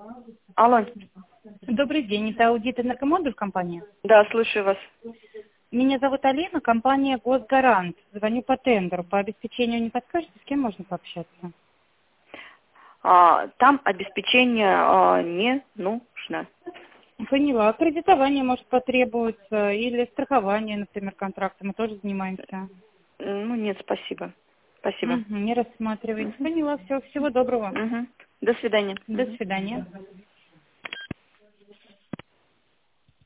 Алло. Добрый день, это аудит энергомодуль компания. Да, слушаю вас. Меня зовут Алина, компания Госгарант. Звоню по тендеру. По обеспечению не подскажете, с кем можно пообщаться? Там обеспечение не нужно. Поняла. Кредитование может потребоваться или страхование, например, контракта. Мы тоже занимаемся. Ну, нет, спасибо. Спасибо. Не рассматриваете. Мгм. Поняла. Все. Всего доброго. Мгм. До свидания. До свидания.